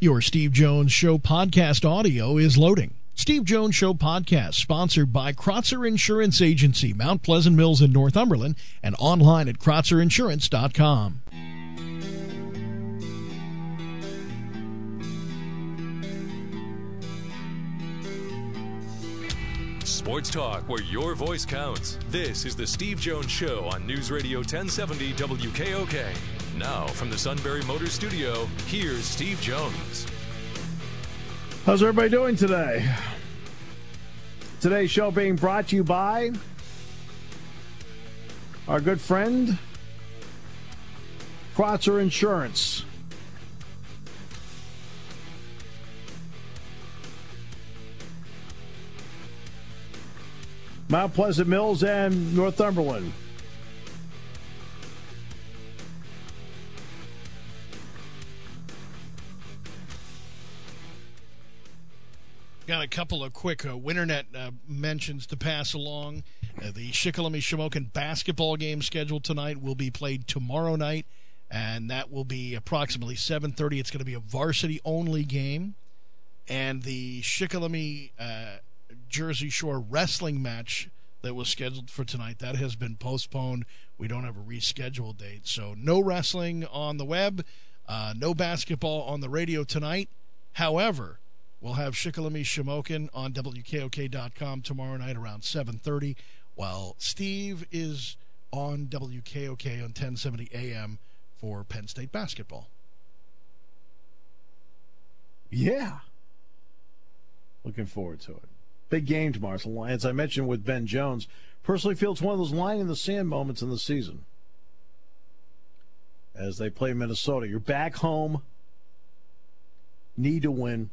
Your Steve Jones Show podcast audio is loading. Steve Jones Show podcast, sponsored by Kratzer Insurance Agency, Mount Pleasant Mills in Northumberland, and online at KratzerInsurance.com. Sports talk where your voice counts. This is the Steve Jones Show on News Radio 1070 WKOK. Now, from the Sunbury Motors Studio, here's Steve Jones. How's everybody doing today? Today's show being brought to you by our good friend, Kratzer Insurance. Mount Pleasant Mills and Northumberland. Got a couple of quick Winternet mentions to pass along. The Shikellamy-Shamokin basketball game scheduled tonight will be played tomorrow night, and that will be approximately 7:30. It's going to be a varsity-only game. And the Shikellamy Jersey Shore wrestling match that was scheduled for tonight, that has been postponed. We don't have a rescheduled date. So no wrestling on the web, no basketball on the radio tonight. However, we'll have Shikellamy-Shamokin on WKOK.com tomorrow night around 7:30, while Steve is on WKOK on 1070 AM for Penn State basketball. Yeah. Looking forward to it. Big game tomorrow. So, as I mentioned with Ben Jones, personally feel it's one of those line-in-the-sand moments in the season. As they play Minnesota. You're back home. Need to win.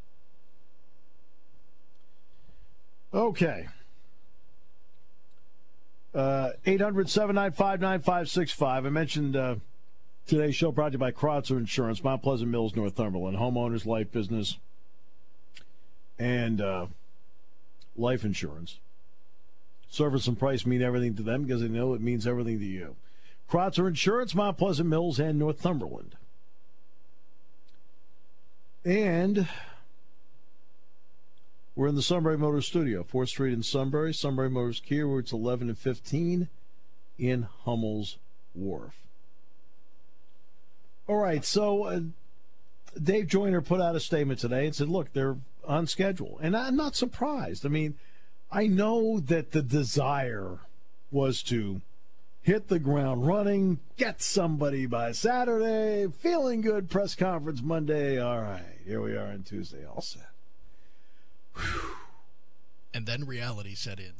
Okay. 800-795-9565. I mentioned today's show brought to you by Kratzer Insurance, Mount Pleasant Mills, Northumberland. Homeowners, life, business, and life insurance. Service and price mean everything to them because they know it means everything to you. Kratzer Insurance, Mount Pleasant Mills, and Northumberland. And we're in the Sunbury Motors Studio, 4th Street in Sunbury. Sunbury Motors Kia, where it's 11 and 15 in Hummel's Wharf. All right, so Dave Joyner put out a statement today and said, look, they're on schedule. And I'm not surprised. I mean, I know that the desire was to hit the ground running, get somebody by Saturday, feeling good, press conference Monday. All right, here we are on Tuesday, all set. Whew. And then reality set in.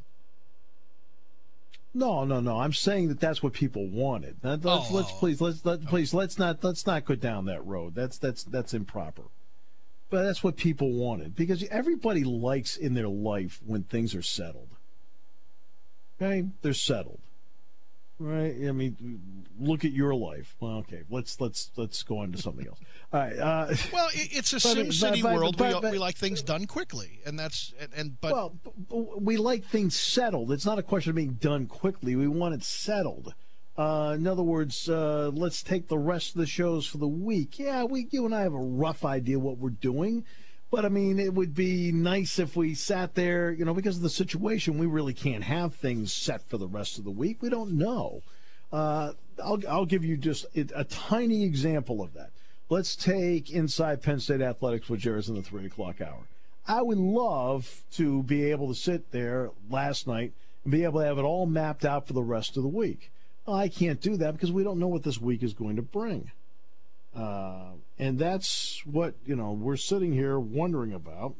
No. I'm saying that that's what people wanted. Let's not go down that road. That's improper. But that's what people wanted, because everybody likes in their life when things are settled. Okay, they're settled. Right? I mean, look at your life. Well, okay, let's go on to something else. All right. Well, it's a SimCity world. We like things done quickly, but we like things settled. It's not a question of being done quickly. We want it settled. In other words, let's take the rest of the shows for the week. Yeah, you and I have a rough idea what we're doing. But, I mean, it would be nice if we sat there, because of the situation, we really can't have things set for the rest of the week. We don't know. I'll give you just a tiny example of that. Let's take Inside Penn State Athletics with Jared in the 3 o'clock hour. I would love to be able to sit there last night and be able to have it all mapped out for the rest of the week. I can't do that because we don't know what this week is going to bring. And that's what, we're sitting here wondering about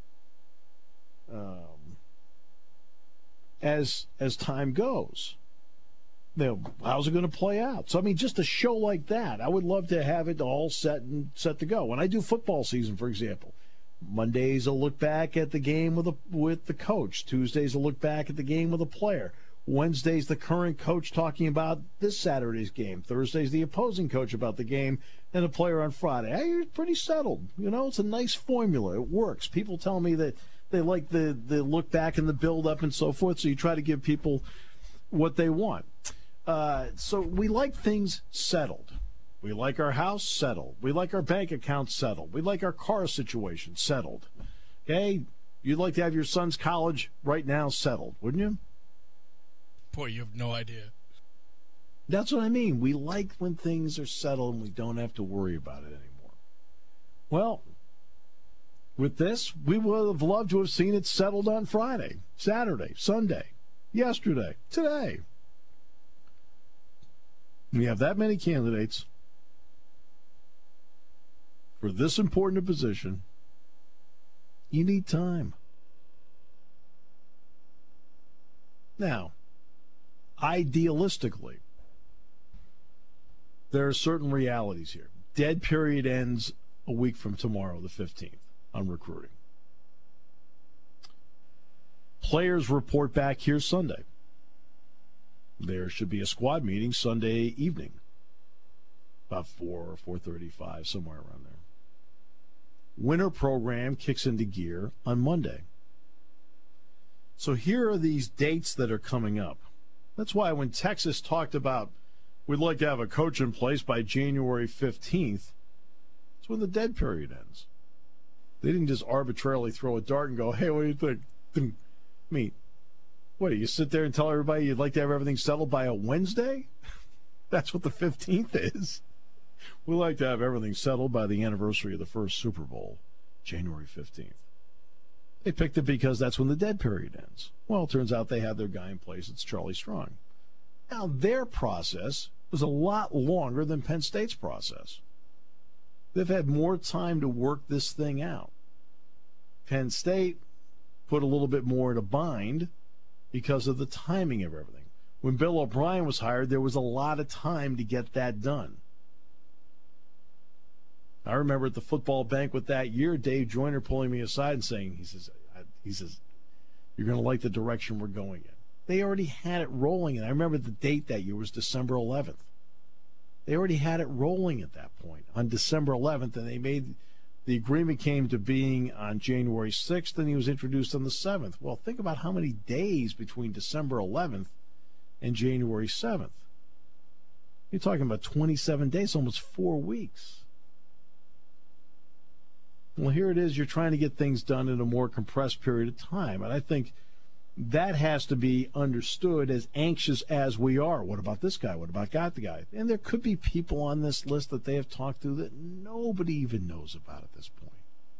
as time goes. How's it going to play out? So, I mean, just a show like that, I would love to have it all set to go. When I do football season, for example, Mondays I'll look back at the game with the coach. Tuesdays I'll look back at the game with a player. Wednesday's the current coach talking about this Saturday's game. Thursday's the opposing coach about the game, and the player on Friday. Hey, you're pretty settled. It's a nice formula. It works. People tell me that they like the look back and the build up and so forth, so you try to give people what they want. So we like things settled. We like our house settled. We like our bank account settled. We like our car situation settled. Okay? You'd like to have your son's college right now settled, wouldn't you? Boy, you have no idea. That's what I mean. We like when things are settled and we don't have to worry about it anymore. Well, with this, we would have loved to have seen it settled on Friday, Saturday, Sunday, yesterday, today. We have that many candidates for this important a position. You need time. Now, idealistically, there are certain realities here. Dead period ends a week from tomorrow, the 15th, on recruiting. Players report back here Sunday. There should be a squad meeting Sunday evening, about 4 or 4:35, somewhere around there. Winter program kicks into gear on Monday. So here are these dates that are coming up. That's why when Texas talked about we'd like to have a coach in place by January 15th, that's when the dead period ends. They didn't just arbitrarily throw a dart and go, hey, what do you think? I mean, what, do you sit there and tell everybody you'd like to have everything settled by a Wednesday? That's what the 15th is. We like to have everything settled by the anniversary of the first Super Bowl, January 15th. They picked it because that's when the dead period ends. Well, it turns out they had their guy in place. It's Charlie Strong. Now, their process was a lot longer than Penn State's process. They've had more time to work this thing out. Penn State put a little bit more in a bind because of the timing of everything. When Bill O'Brien was hired, there was a lot of time to get that done. I remember at the football banquet that year, Dave Joyner pulling me aside and saying, he says, you're going to like the direction we're going in. They already had it rolling, and I remember the date that year was December 11th. They already had it rolling at that point on December 11th, and they made the agreement came to being on January 6th, and he was introduced on the 7th. Well, think about how many days between December 11th and January 7th. You're talking about 27 days, almost 4 weeks. Well, here it is. You're trying to get things done in a more compressed period of time, and I think that has to be understood as anxious as we are. What about this guy? What about that guy? And there could be people on this list that they have talked to that nobody even knows about at this point.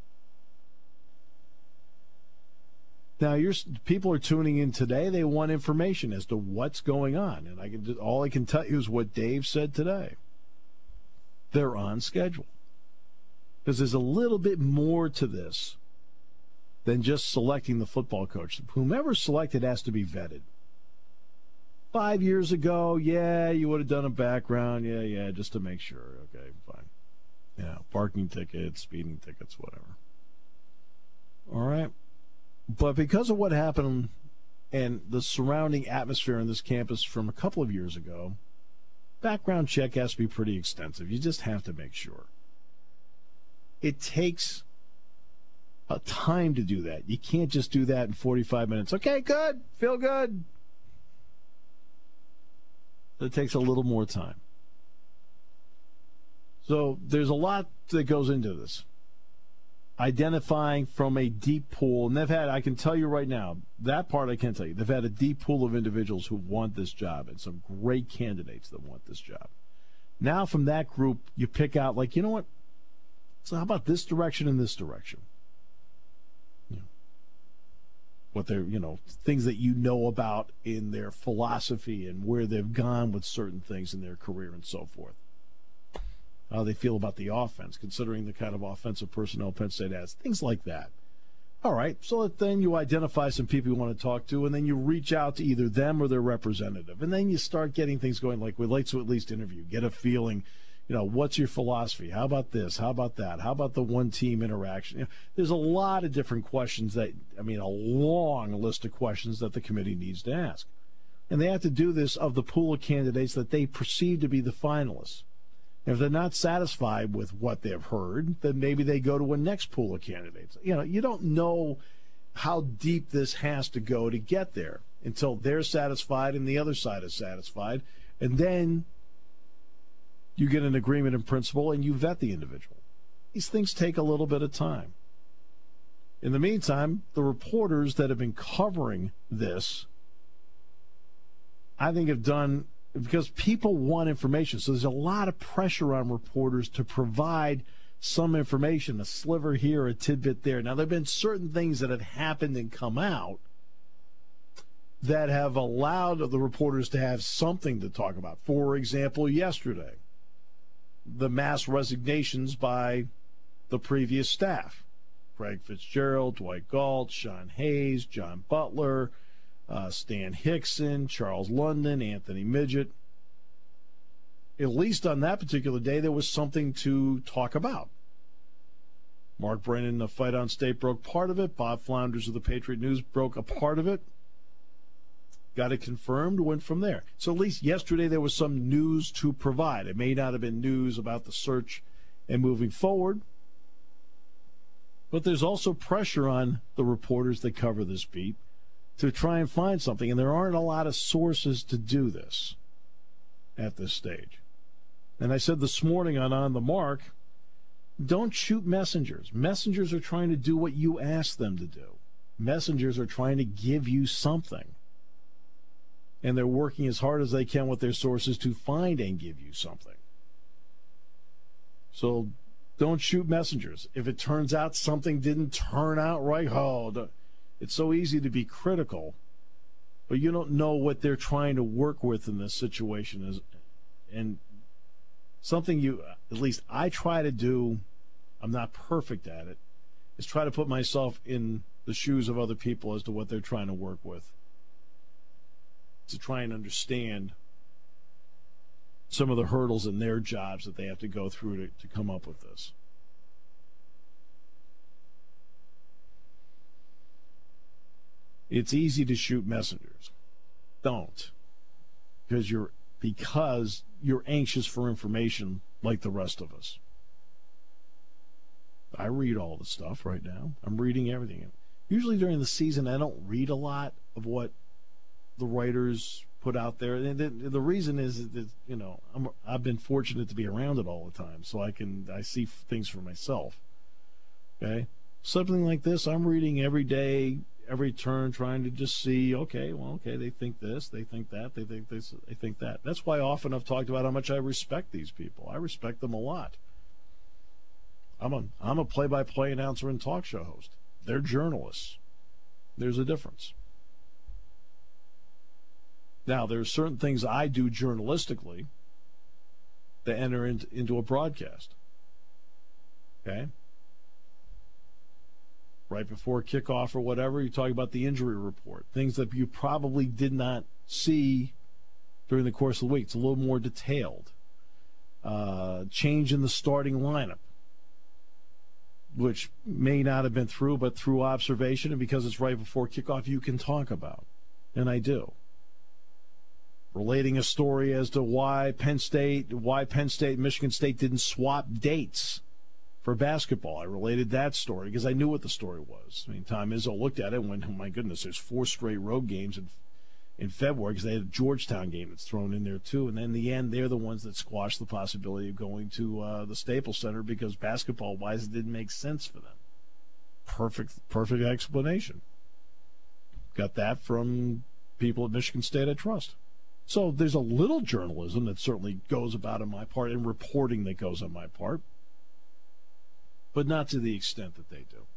Now, people are tuning in today. They want information as to what's going on. And all I can tell you is what Dave said today. They're on schedule. Because there's a little bit more to this than just selecting the football coach. Whomever's selected has to be vetted. 5 years ago, yeah, you would have done a background. Yeah, just to make sure. Okay, fine. Yeah, parking tickets, speeding tickets, whatever. All right. But because of what happened and the surrounding atmosphere on this campus from a couple of years ago, background check has to be pretty extensive. You just have to make sure. It takes a time to do that. You can't just do that in 45 minutes. Okay, good. Feel good. It takes a little more time. So there's a lot that goes into this. Identifying from a deep pool. And I can tell you right now, that part I can tell you. They've had a deep pool of individuals who want this job and some great candidates that want this job. Now from that group, you pick out, like, you know what? So how about this direction and this direction? What they're, things that you know about in their philosophy and where they've gone with certain things in their career and so forth. How they feel about the offense, considering the kind of offensive personnel Penn State has. Things like that. All right, so then you identify some people you want to talk to, and then you reach out to either them or their representative. And then you start getting things going, like we'd like to at least interview, get a feeling. What's your philosophy? How about this? How about that? How about the one-team interaction? There's a lot of different questions a long list of questions that the committee needs to ask. And they have to do this of the pool of candidates that they perceive to be the finalists. If they're not satisfied with what they've heard, then maybe they go to a next pool of candidates. You don't know how deep this has to go to get there until they're satisfied and the other side is satisfied. And then You get an agreement in principle, and you vet the individual. These things take a little bit of time. In the meantime, the reporters that have been covering this, I think, have done, because people want information. So there's a lot of pressure on reporters to provide some information, a sliver here, a tidbit there. Now, there have been certain things that have happened and come out that have allowed the reporters to have something to talk about. For example, yesterday, the mass resignations by the previous staff. Craig Fitzgerald, Dwight Galt, Sean Hayes, John Butler, Stan Hickson, Charles London, Anthony Midget. At least on that particular day, there was something to talk about. Mark Brennan, the Fight on State, broke part of it. Bob Flounders of the Patriot News broke a part of it. Got it confirmed, went from there. So at least yesterday there was some news to provide. It may not have been news about the search and moving forward, but there's also pressure on the reporters that cover this beat to try and find something, and there aren't a lot of sources to do this at this stage. And I said this morning on the Mark, don't shoot messengers. Messengers are trying to do what you ask them to do. Messengers are trying to give you something. And they're working as hard as they can with their sources to find and give you something. So don't shoot messengers. If it turns out something didn't turn out right, it's so easy to be critical, but you don't know what they're trying to work with in this situation. And something at least I try to do, I'm not perfect at it, is try to put myself in the shoes of other people as to what they're trying to work with, to try and understand some of the hurdles in their jobs that they have to go through to come up with this. It's easy to shoot messengers. Don't. Because you're anxious for information like the rest of us. I read all the stuff right now. I'm reading everything. Usually during the season, I don't read a lot of what the writers put out there. And the reason is that, I've been fortunate to be around it all the time, so I see things for myself. Okay? Something like this, I'm reading every day, every turn, trying to just see, they think this, they think that, they think this, they think that. That's why often I've talked about how much I respect these people. I respect them a lot. I'm a play-by-play announcer and talk show host. They're journalists. There's a difference. Now, there are certain things I do journalistically that enter into a broadcast. Okay? Right before kickoff or whatever, you talk about the injury report, things that you probably did not see during the course of the week. It's a little more detailed. Change in the starting lineup, which may not have been through, but through observation, and because it's right before kickoff, you can talk about. And I do. Relating a story as to why Penn State and Michigan State didn't swap dates for basketball. I related that story because I knew what the story was. I mean, Tom Izzo looked at it and went, oh my goodness, there's 4 straight road games in February because they had a Georgetown game that's thrown in there too. And then in the end, they're the ones that squashed the possibility of going to the Staples Center because basketball-wise, it didn't make sense for them. Perfect explanation. Got that from people at Michigan State I trust. So there's a little journalism that certainly goes about on my part and reporting that goes on my part, but not to the extent that they do.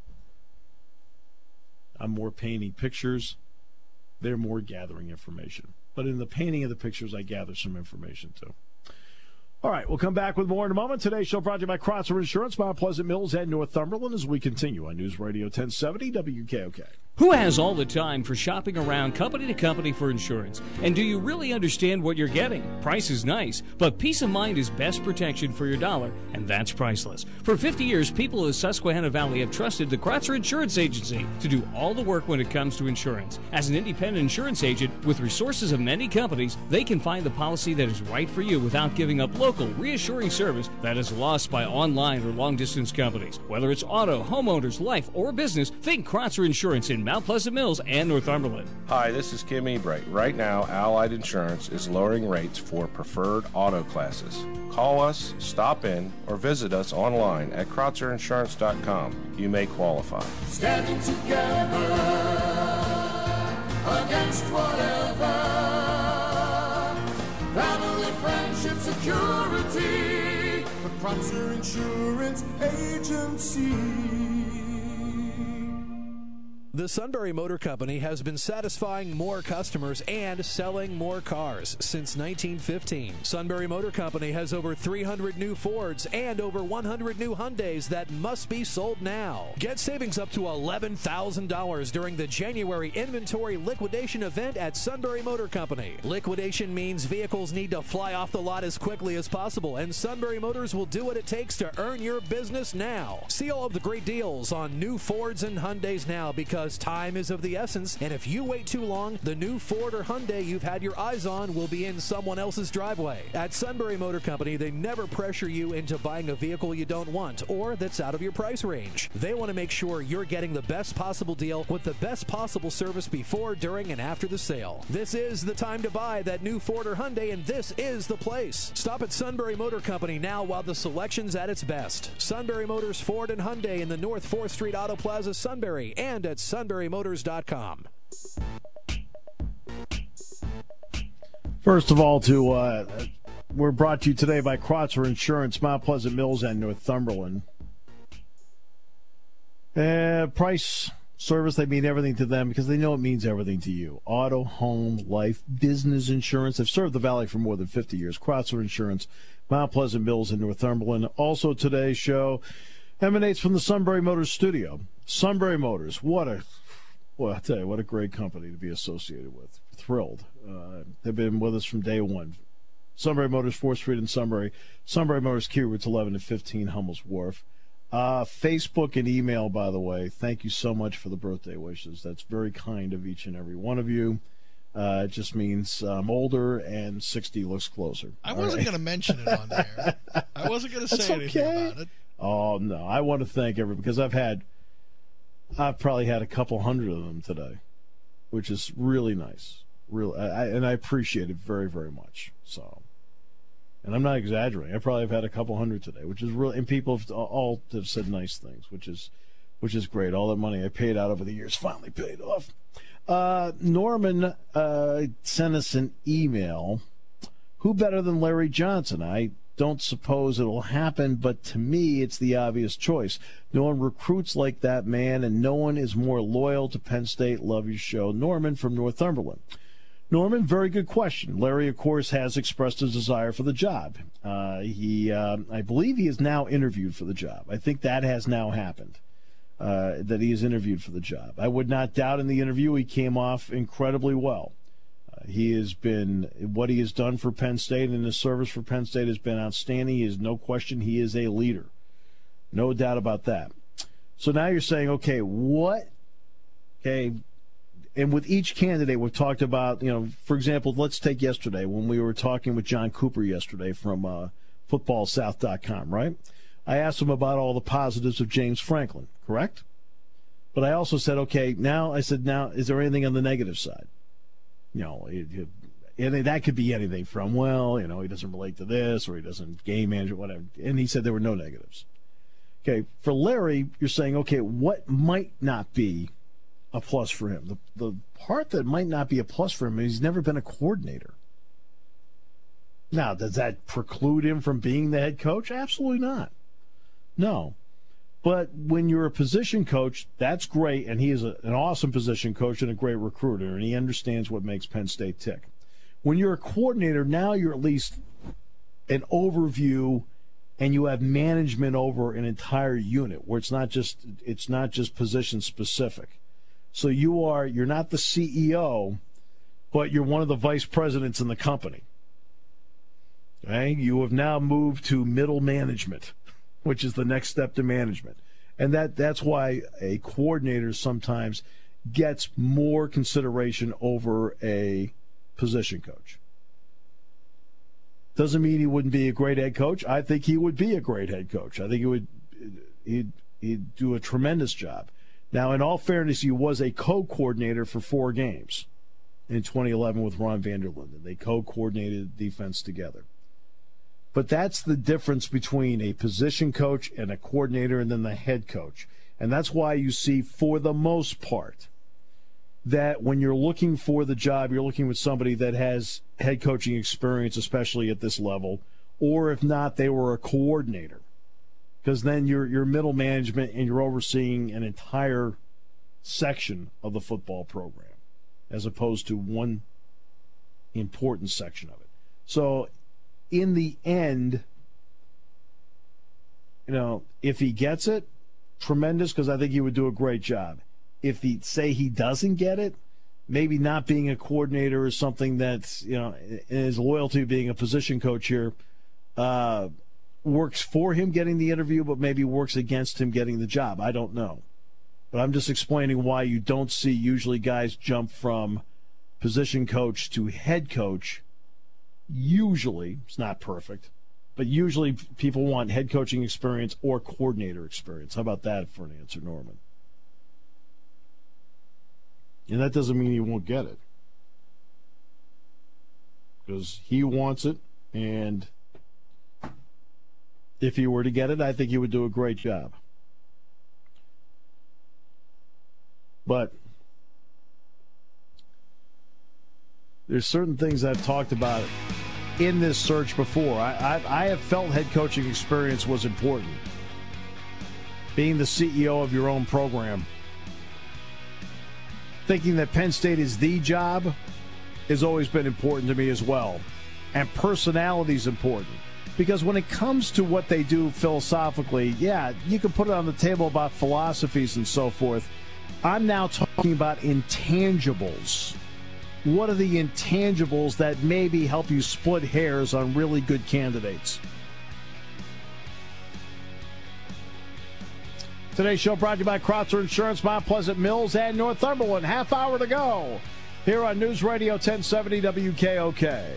I'm more painting pictures. They're more gathering information. But in the painting of the pictures, I gather some information too. All right, we'll come back with more in a moment. Today's show brought to you by Crotzer Insurance, Mount Pleasant Mills, and Northumberland as we continue on News Radio 1070 WKOK. Who has all the time for shopping around company to company for insurance? And do you really understand what you're getting? Price is nice, but peace of mind is best protection for your dollar, and that's priceless. For 50 years, people of the Susquehanna Valley have trusted the Crotzer Insurance Agency to do all the work when it comes to insurance. As an independent insurance agent with resources of many companies, they can find the policy that is right for you without giving up local, reassuring service that is lost by online or long-distance companies. Whether it's auto, homeowners, life, or business, think Crotzer Insurance in Mount Pleasant Mills and Northumberland. Hi, this is Kim Ebright. Right now, Allied Insurance is lowering rates for preferred auto classes. Call us, stop in, or visit us online at KrautzerInsurance.com. You may qualify. Standing together against whatever. Family, friendship, security. The Krautzer Insurance Agency. The Sunbury Motor Company has been satisfying more customers and selling more cars since 1915. Sunbury Motor Company has over 300 new Fords and over 100 new Hyundais that must be sold now. Get savings up to $11,000 during the January inventory liquidation event at Sunbury Motor Company. Liquidation means vehicles need to fly off the lot as quickly as possible, and Sunbury Motors will do what it takes to earn your business now. See all of the great deals on new Fords and Hyundais now, because time is of the essence, and if you wait too long, the new Ford or Hyundai you've had your eyes on will be in someone else's driveway. At Sunbury Motor Company, they never pressure you into buying a vehicle you don't want or that's out of your price range. They want to make sure you're getting the best possible deal with the best possible service before, during, and after the sale. This is the time to buy that new Ford or Hyundai, and this is the place. Stop at Sunbury Motor Company now while the selection's at its best. Sunbury Motors Ford and Hyundai in the North 4th Street Auto Plaza, Sunbury, and at SunburyMotors.com. First of all, we're brought to you today by Krautzer Insurance, Mount Pleasant Mills, and Northumberland. Price, service, they mean everything to them because they know it means everything to you. Auto, home, life, business insurance. They've served the Valley for more than 50 years. Krautzer Insurance, Mount Pleasant Mills, and Northumberland. Also, today's show emanates from the Sunbury Motors studio. Sunbury Motors, I'll tell you, what a great company to be associated with. Thrilled. They've been with us from day one. Sunbury Motors, 4th Street in Sunbury. Sunbury Motors, Key Routes 11 and 15, Hummel's Wharf. Facebook and email, by the way. Thank you so much for the birthday wishes. That's very kind of each and every one of you. It just means I'm older and 60 looks closer. I wasn't going to mention it on there. I wasn't going to say anything about it. Oh, no. I want to thank everyone because I've probably had a couple hundred of them today, which is really nice. And I appreciate it very, very much. So, and I'm not exaggerating. I probably have had a couple hundred today, which is really, and people have said nice things, which is great. All that money I paid out over the years finally paid off. Norman sent us an email. Who better than Larry Johnson? I don't suppose it'll happen, but to me, it's the obvious choice. No one recruits like that man, and no one is more loyal to Penn State. Love your show. Norman from Northumberland. Norman, very good question. Larry, of course, has expressed his desire for the job. I believe he is now interviewed for the job. I think that has now happened, that he is interviewed for the job. I would not doubt in the interview he came off incredibly well. What he has done for Penn State and his service for Penn State has been outstanding. He is no question he is a leader. No doubt about that. So now you're saying, okay, what? Okay, and with each candidate we've talked about, for example, let's take yesterday when we were talking with John Cooper yesterday from footballsouth.com, right? I asked him about all the positives of James Franklin, correct? But I also said, okay, now is there anything on the negative side? That could be anything from, he doesn't relate to this or he doesn't game manage or whatever. And he said there were no negatives. Okay, for Larry, you're saying, okay, what might not be a plus for him? The part that might not be a plus for him is he's never been a coordinator. Now, does that preclude him from being the head coach? Absolutely not. No. But when you're a position coach, that's great, and he is an awesome position coach and a great recruiter, and he understands what makes Penn State tick. When you're a coordinator, now you're at least an overview, and you have management over an entire unit where it's not just position specific. So you're not the CEO, but you're one of the vice presidents in the company. Okay? You have now moved to middle management, which is the next step to management. And that's why a coordinator sometimes gets more consideration over a position coach. Doesn't mean he wouldn't be a great head coach. I think he would be a great head coach. I think he'd do a tremendous job. Now, in all fairness, he was a co-coordinator for 4 games in 2011 with Ron Vanderlinden. They co-coordinated defense together. But that's the difference between a position coach and a coordinator and then the head coach. And that's why you see, for the most part, that when you're looking for the job, you're looking with somebody that has head coaching experience, especially at this level, or if not, they were a coordinator. Because then you're middle management and you're overseeing an entire section of the football program as opposed to one important section of it. So in the end, if he gets it, tremendous, because I think he would do a great job. If he doesn't get it, maybe not being a coordinator is something that's, his loyalty to being a position coach here works for him getting the interview, but maybe works against him getting the job. I don't know. But I'm just explaining why you don't see usually guys jump from position coach to head coach. Usually, it's not perfect, but usually people want head coaching experience or coordinator experience. How about that for an answer, Norman? And that doesn't mean he won't get it. Because he wants it, and if he were to get it, I think he would do a great job. But there's certain things I've talked about in this search before. I have felt head coaching experience was important. Being the CEO of your own program. Thinking that Penn State is the job has always been important to me as well. And personality is important. Because when it comes to what they do philosophically, yeah, you can put it on the table about philosophies and so forth. I'm now talking about intangibles. What are the intangibles that maybe help you split hairs on really good candidates? Today's show brought to you by Kreutzer Insurance, Mount Pleasant Mills, and Northumberland. Half hour to go here on News Radio 1070 WKOK.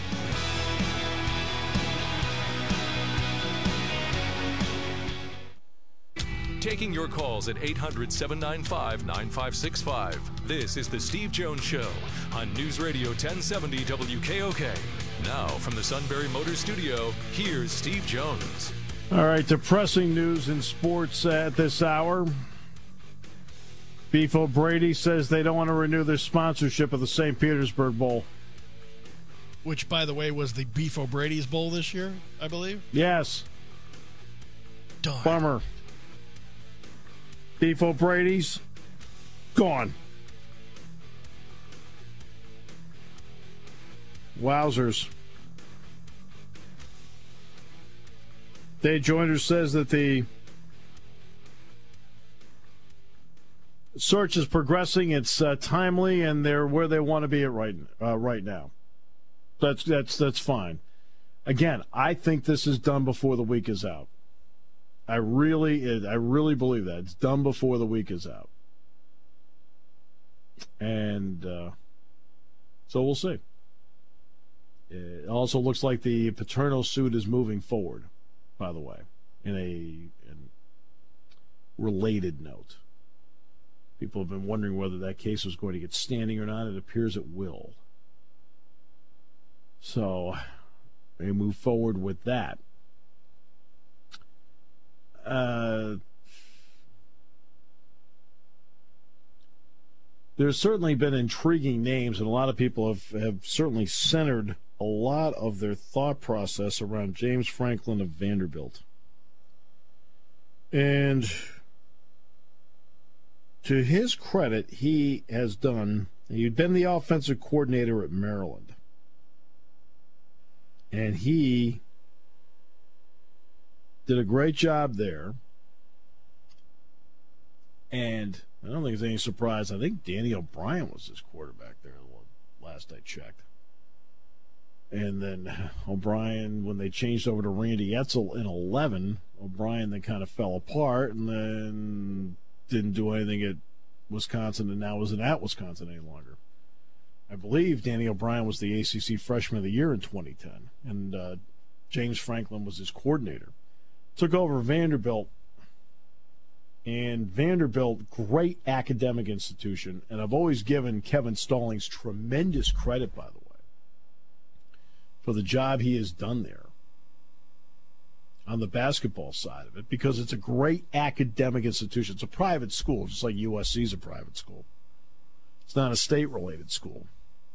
Taking your calls at 800-795-9565. This is the Steve Jones Show on News Radio 1070 WKOK. Now from the Sunbury Motors Studio, here's Steve Jones. All right, depressing news in sports at this hour. Beef O'Brady says they don't want to renew their sponsorship of the St. Petersburg Bowl. Which, by the way, was the Beef O'Brady's Bowl this year, I believe? Yes. Darn. Bummer. Beef O'Brady's gone. Wowzers. Dave Joyner says that the search is progressing. It's timely, and they're where they want to be at right now. That's fine. Again, I think this is done before the week is out. I really believe that. It's done before the week is out. And so we'll see. It also looks like the Paterno suit is moving forward, by the way, in a related note. People have been wondering whether that case was going to get standing or not. It appears it will. So they move forward with that. There's certainly been intriguing names, and a lot of people have certainly centered a lot of their thought process around James Franklin of Vanderbilt. And to his credit, he'd been the offensive coordinator at Maryland. And he did a great job there. And I don't think it's any surprise. I think Danny O'Brien was his quarterback there last I checked. And then O'Brien, when they changed over to Randy Edsall in 11, O'Brien then kind of fell apart and then didn't do anything at Wisconsin and now isn't at Wisconsin any longer. I believe Danny O'Brien was the ACC Freshman of the Year in 2010, and James Franklin was his coordinator. Took over Vanderbilt And Vanderbilt, great academic institution, and I've always given Kevin Stallings tremendous credit, by the way, for the job he has done there on the basketball side of it, because it's a great academic institution. It's a private school, just like USC is a private school. It's not a state-related school.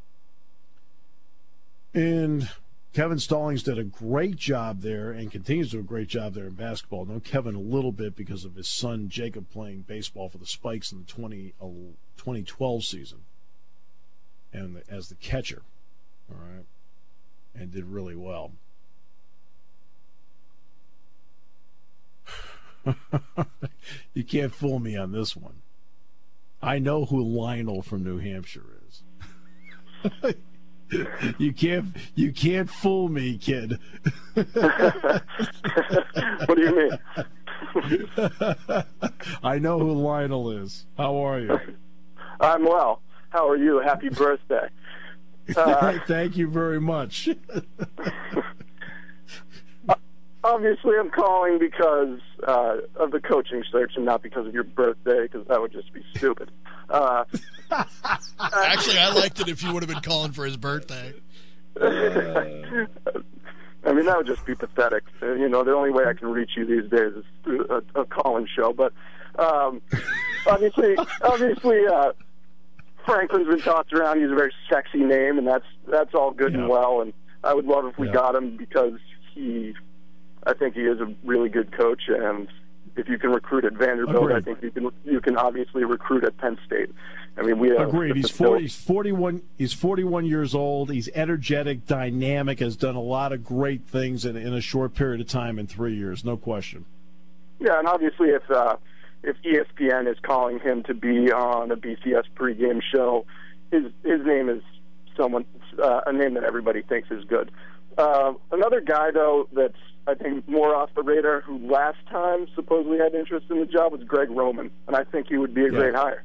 And Kevin Stallings did a great job there and continues to do a great job there in basketball. I know Kevin a little bit because of his son Jacob playing baseball for the Spikes in the 2012 season and as the catcher, all right, and did really well. You can't fool me on this one. I know who Lionel from New Hampshire is. You can't fool me, kid. What do you mean? I know who Lionel is. How are you? I'm well. How are you? Happy birthday. Thank you very much. Obviously, I'm calling because of the coaching search and not because of your birthday, because that would just be stupid. Actually, I liked it if you would have been calling for his birthday. I mean, that would just be pathetic. You know, the only way I can reach you these days is through a call-in show. But obviously, Franklin's been tossed around. He's a very sexy name, and that's all good and well. And I would love if we got him because I think he is a really good coach, and if you can recruit at Vanderbilt, I think you can obviously recruit at Penn State. I mean, we have agreed. He's 41. He's 41 years old. He's energetic, dynamic. Has done a lot of great things in a short period of time in 3 years. No question. Yeah, and obviously, if ESPN is calling him to be on a BCS pregame show, his name is a name that everybody thinks is good. Another guy though that's I think more off the radar, who last time supposedly had interest in the job, was Greg Roman, and I think he would be a great hire.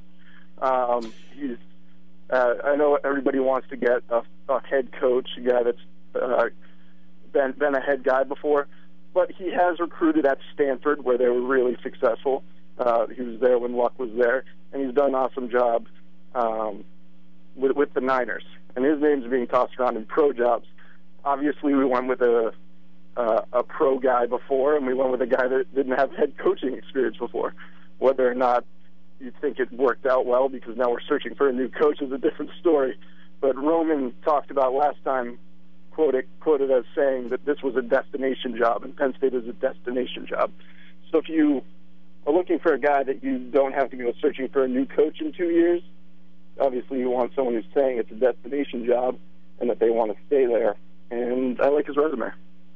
I know everybody wants to get a head coach, a guy that's been a head guy before, but he has recruited at Stanford, where they were really successful. He was there when Luck was there, and he's done an awesome job with the Niners. And his name's being tossed around in pro jobs. Obviously, we went with a pro guy before, and we went with a guy that didn't have head coaching experience before. Whether or not you think it worked out well, because now we're searching for a new coach, is a different story. But Roman talked about last time, quoted as saying that this was a destination job, and Penn State is a destination job. So if you are looking for a guy that you don't have to go searching for a new coach in 2 years, obviously you want someone who's saying it's a destination job and that they want to stay there. And I like his resume.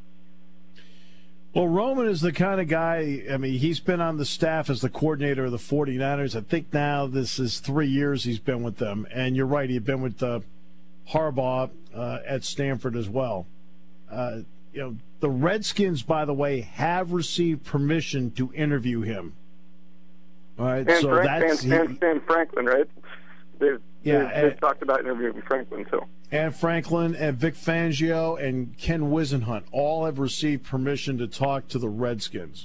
Well, Roman is the kind of guy, I mean, he's been on the staff as the coordinator of the 49ers. I think now this is 3 years he's been with them. And you're right, he'd been with Harbaugh at Stanford as well. The Redskins, by the way, have received permission to interview him. All right, and Sam Franklin, right? They've talked about interviewing Franklin, too. And Franklin and Vic Fangio and Ken Wisenhunt all have received permission to talk to the Redskins.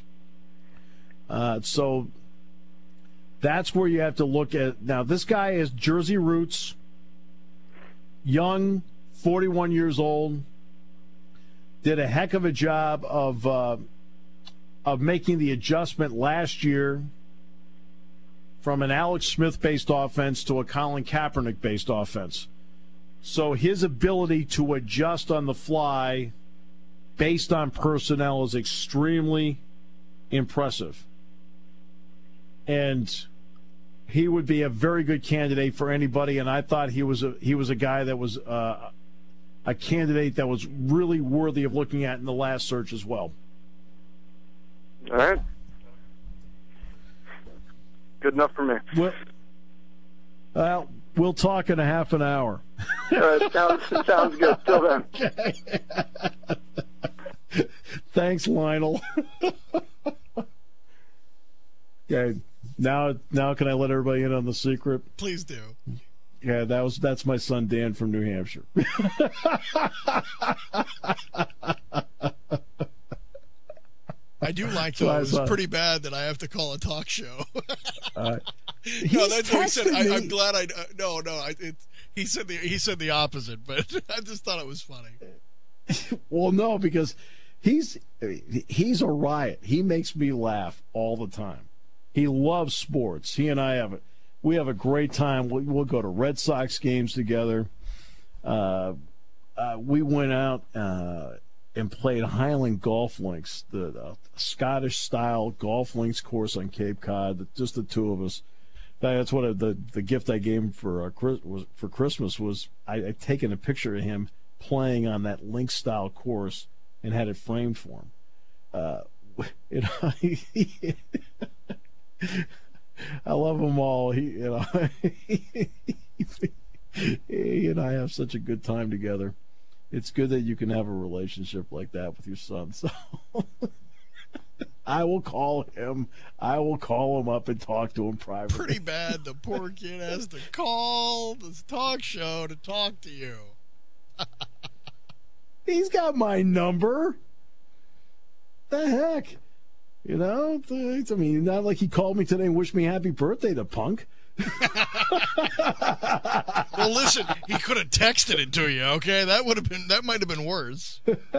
So that's where you have to look at. Now, this guy has Jersey roots, young, 41 years old, did a heck of a job of making the adjustment last year from an Alex Smith-based offense to a Colin Kaepernick-based offense. So his ability to adjust on the fly based on personnel is extremely impressive. And he would be a very good candidate for anybody, and I thought he was a guy that was a candidate that was really worthy of looking at in the last search as well. All right. Good enough for me. Well, we'll talk in a half an hour. Sounds good. Till then. Okay. Thanks, Lionel. Okay. Now can I let everybody in on the secret? Please do. Yeah, that's my son Dan from New Hampshire. I do like though. It's pretty bad that I have to call a talk show. No, that's what he said. I'm glad I. No. He said the opposite, but I just thought it was funny. Well, no, because he's a riot. He makes me laugh all the time. He loves sports. He and I have a great time. We'll go to Red Sox games together. We went out and played Highland Golf Links, the Scottish-style golf links course on Cape Cod. Just the two of us. That's what the gift I gave him for Christmas was I'd taken a picture of him playing on that links-style course and had it framed for him. I love them all. He and I have such a good time together. It's good that you can have a relationship like that with your son. So I will call him up and talk to him privately. Pretty bad. The poor kid has to call this talk show to talk to you. He's got my number. The heck? You know? I mean, not like he called me today and wished me happy birthday, the punk. Well, listen, he could have texted it to you, okay? That might have been worse.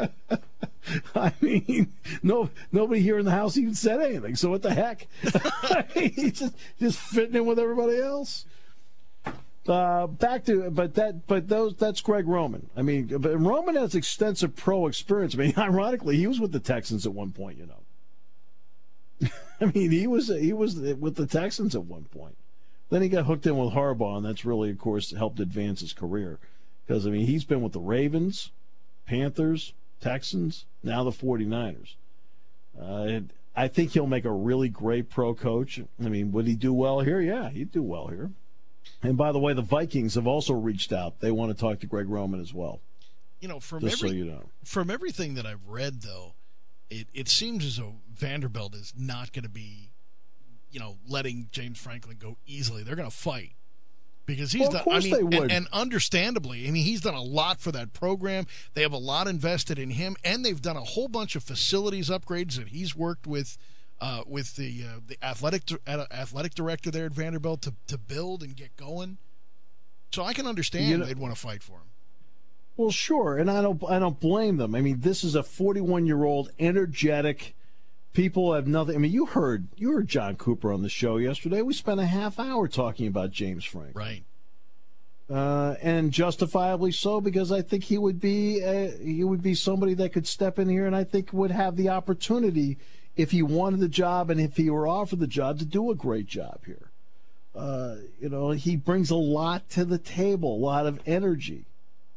I mean, nobody here in the house even said anything, so what the heck? He's just fitting in with everybody else. That's Greg Roman. I mean, but Roman has extensive pro experience. I mean, ironically, he was with the Texans at one point, you know. I mean, he was with the Texans at one point. Then he got hooked in with Harbaugh, and that's really, of course, helped advance his career. Because, I mean, he's been with the Ravens, Panthers, Texans, now the 49ers. I think he'll make a really great pro coach. I mean, would he do well here? Yeah, he'd do well here. And, by the way, the Vikings have also reached out. They want to talk to Greg Roman as well. You know, from everything that I've read, though, it seems as though Vanderbilt is not going to be, you know, letting James Franklin go easily. They're going to fight because he's done. I mean, and understandably, I mean, he's done a lot for that program. They have a lot invested in him, and they've done a whole bunch of facilities upgrades that he's worked with the athletic director there at Vanderbilt to build and get going. So I can understand they'd want to fight for him. Well, sure, and I don't blame them. I mean, this is a 41-year-old, energetic. People have nothing. I mean, you heard John Cooper on the show yesterday. We spent a half hour talking about James Franklin, right? And justifiably so, because I think he would be somebody that could step in here, and I think would have the opportunity if he wanted the job and if he were offered the job to do a great job here. You know, he brings a lot to the table, a lot of energy.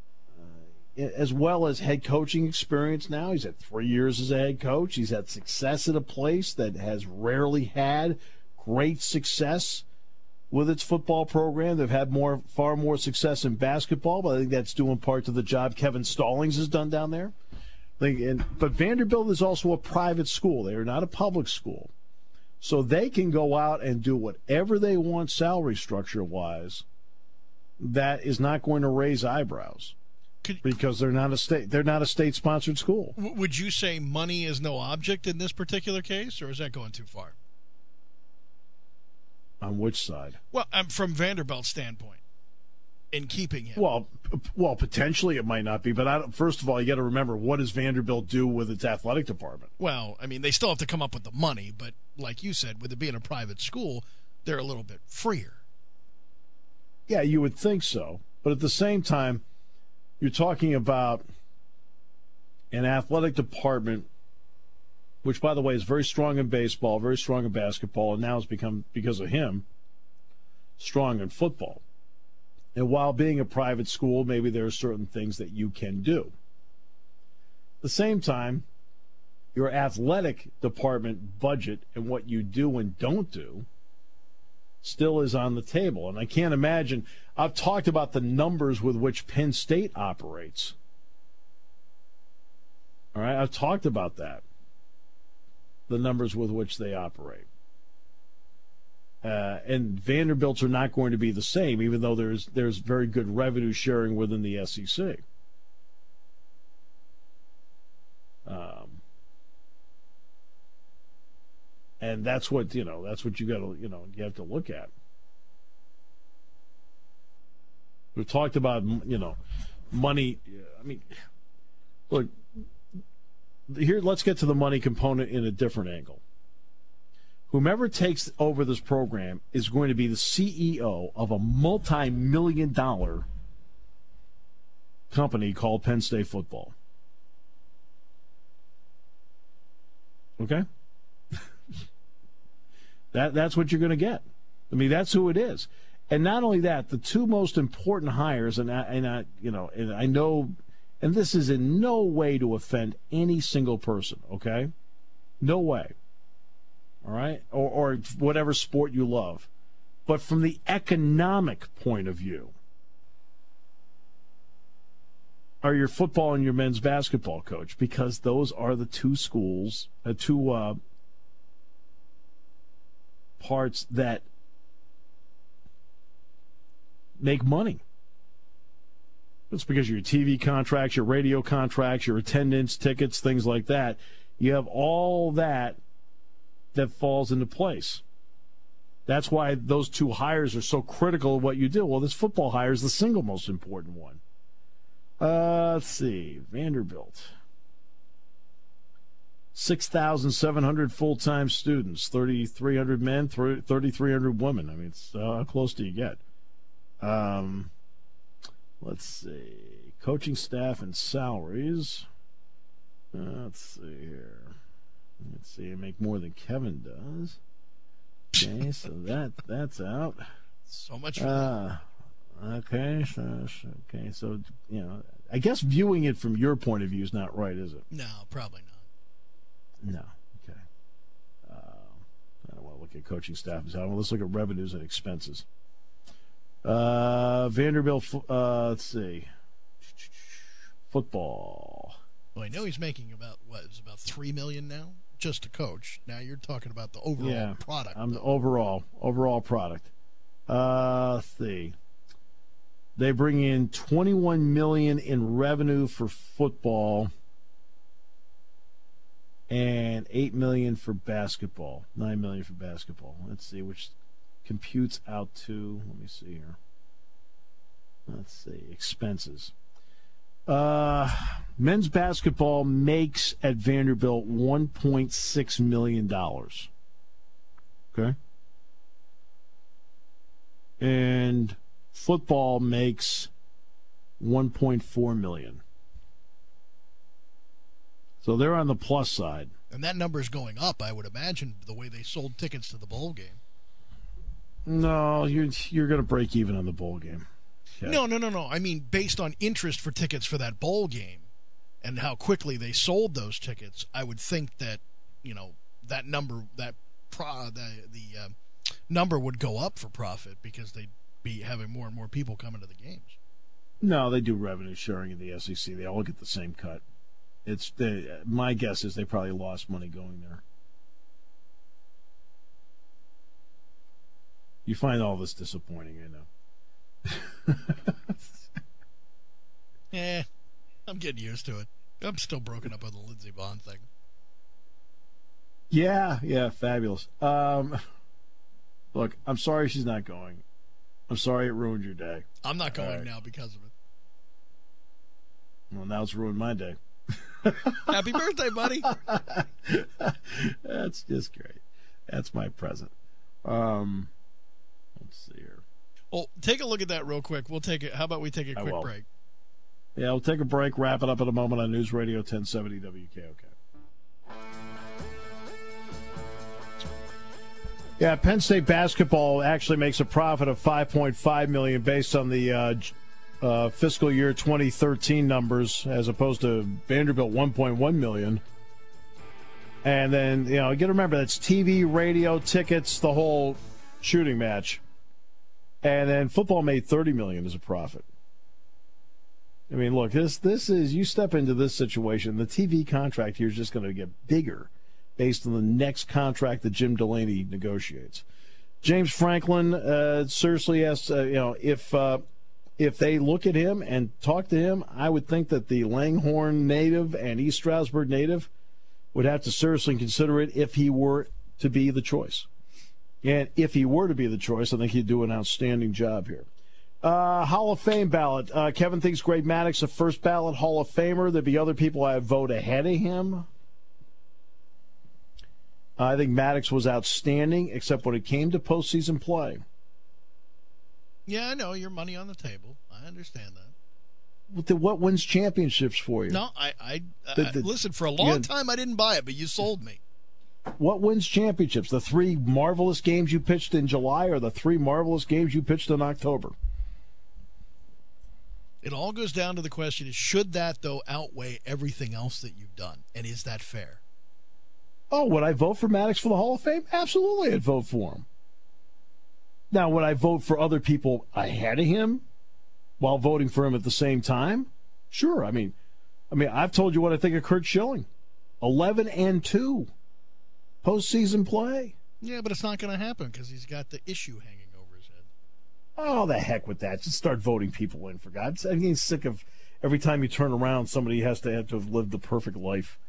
As well as head coaching experience now. He's had 3 years as a head coach. He's had success at a place that has rarely had great success with its football program. They've had far more success in basketball, but I think that's due in part to the job Kevin Stallings has done down there. But Vanderbilt is also a private school. They are not a public school. So they can go out and do whatever they want salary structure-wise that is not going to raise eyebrows. Because they're not a state-sponsored school. Would you say money is no object in this particular case, or is that going too far? On which side? Well, from Vanderbilt's standpoint, in keeping him. Well, potentially it might not be, but first of all, you got to remember, what does Vanderbilt do with its athletic department? Well, I mean, they still have to come up with the money, but like you said, with it being a private school, they're a little bit freer. Yeah, you would think so, but at the same time, you're talking about an athletic department, which, by the way, is very strong in baseball, very strong in basketball, and now has become, because of him, strong in football. And while being a private school, maybe there are certain things that you can do. At the same time, your athletic department budget and what you do and don't do still is on the table. And I can't imagine. I've talked about the numbers with which Penn State operates. All right, I've talked about that. The numbers with which they operate. And Vanderbilt's are not going to be the same, even though there's very good revenue sharing within the SEC. And that's what you got to you have to look at. We've talked about money. I mean, look here. Let's get to the money component in a different angle. Whomever takes over this program is going to be the CEO of a multi-million-dollar company called Penn State Football. Okay? That's what you're going to get. I mean, that's who it is. And not only that, the two most important hires, and I know, and this is in no way to offend any single person, okay? No way. All right? Or whatever sport you love. But from the economic point of view, are your football and your men's basketball coach, because those are the two schools, parts that make money. It's because your TV contracts, your radio contracts, your attendance, tickets, things like that. You have all that falls into place. That's why those two hires are so critical of what you do. Well, this football hire is the single most important one. Let's see. Vanderbilt. 6,700 full-time students, 3,300 men, 3,300 women. I mean, it's how close do you get? Let's see. Coaching staff and salaries. Let's see here. Let's see. I make more than Kevin does. Okay, so that's out. So much fun. Okay, so I guess viewing it from your point of view is not right, is it? No, probably not. No. Okay. I don't want to look at coaching staff and salary. Let's look at revenues and expenses. Vanderbilt. Let's see. Football. Well, I know he's making about $3 million now, just to coach. Now you're talking about the overall product. The overall product. Let's see. They bring in $21 million in revenue for football and $8 million for basketball. $9 million for basketball. Let's see, which computes out to, let me see here. Let's see, expenses. Men's basketball makes at Vanderbilt $1.6 million. Okay? And football makes $1.4 million. So they're on the plus side. And that number's going up, I would imagine, the way they sold tickets to the bowl game. No, you're going to break even on the bowl game. Okay. No. I mean, based on interest for tickets for that bowl game and how quickly they sold those tickets, I would think that, that number, the number would go up for profit because they'd be having more and more people coming to the games. No, they do revenue sharing in the SEC. They all get the same cut. My guess is they probably lost money going there. You find all this disappointing, I know. I'm getting used to it. I'm still broken up on the Lindsey Vonn thing. Yeah, fabulous. Look, I'm sorry she's not going. I'm sorry it ruined your day. I'm not going now because of it. Well, now it's ruined my day. Happy birthday, buddy. That's just great. That's my present. Let's see here. Well, take a look at that real quick. How about we take a quick break? Yeah, we'll take a break, wrap it up in a moment on News Radio 1070 WKOK. Yeah, Penn State basketball actually makes a profit of $5.5 million based on the fiscal year 2013 numbers, as opposed to Vanderbilt $1.1 million. And then, you got to remember, that's TV, radio, tickets, the whole shooting match. And then football made $30 million as a profit. I mean, look, this is, you step into this situation, the TV contract here is just going to get bigger based on the next contract that Jim Delaney negotiates. James Franklin seriously asks, if they look at him and talk to him, I would think that the Langhorne native and East Stroudsburg native would have to seriously consider it if he were to be the choice. And if he were to be the choice, I think he'd do an outstanding job here. Hall of Fame ballot. Kevin thinks Greg Maddux a first ballot Hall of Famer. There'd be other people I'd vote ahead of him. I think Maddux was outstanding, except when it came to postseason play. Yeah, I know. Your money on the table. I understand that. What wins championships for you? No, listen, for a long time I didn't buy it, but you sold me. What wins championships? The 3 marvelous games you pitched in July or the 3 marvelous games you pitched in October? It all goes down to the question is, should that, though, outweigh everything else that you've done? And is that fair? Oh, would I vote for Maddux for the Hall of Fame? Absolutely, I'd vote for him. Now, would I vote for other people ahead of him while voting for him at the same time? Sure. I mean, I've told you what I think of Curt Schilling. 11-2 postseason play. Yeah, but it's not going to happen because he's got the issue hanging over his head. Oh, the heck with that. Just start voting people in, for God's sake. I'm getting sick of every time you turn around, somebody has to have lived the perfect life.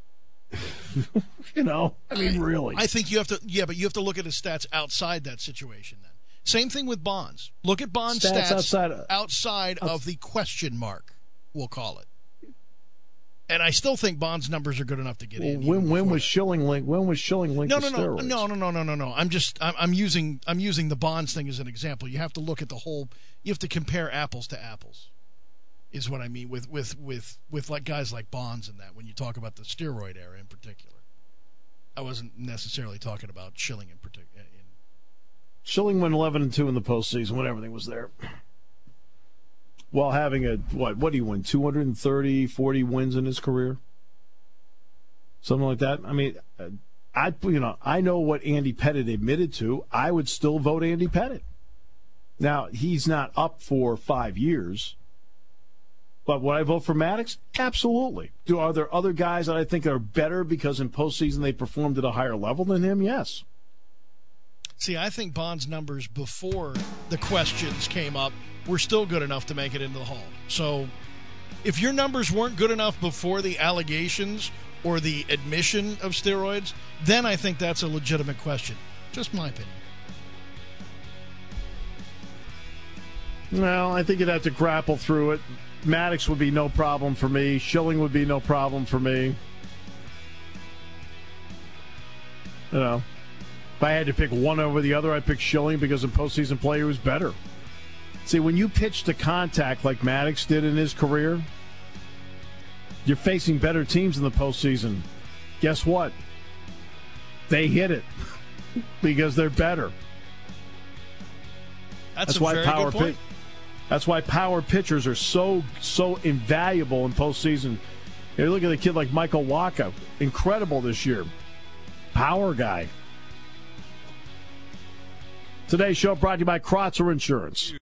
Really. I think you have to, but you have to look at his stats outside that situation then. Same thing with Bonds. Look at Bonds' stats outside of the question mark, we'll call it. And I still think Bonds' numbers are good enough to get in. When was Schilling linked to steroids? No. I'm using the Bonds thing as an example. You have to look at the whole. You have to compare apples to apples. Is what I mean with like guys like Bonds and that when you talk about the steroid era in particular. I wasn't necessarily talking about Schilling in particular. Schilling went 11-2 in the postseason when everything was there. While having what do you win? 230, 40 wins in his career? Something like that. I mean, I know what Andy Pettitte admitted to. I would still vote Andy Pettitte. Now, he's not up for 5 years. But would I vote for Maddux? Absolutely. Are there other guys that I think are better because in postseason they performed at a higher level than him? Yes. See, I think Bonds' numbers before the questions came up were still good enough to make it into the Hall. So if your numbers weren't good enough before the allegations or the admission of steroids, then I think that's a legitimate question. Just my opinion. Well, I think you'd have to grapple through it. Maddux would be no problem for me. Schilling would be no problem for me. If I had to pick one over the other, I'd pick Schilling because in postseason play he was better. See, when you pitch to contact like Maddux did in his career, you're facing better teams in the postseason. Guess what? They hit it because they're better. That's why very good point. That's why power pitchers are so invaluable in postseason. You look at a kid like Michael Wacha, incredible this year. Power guy. Today's show brought to you by Kreutzer Insurance.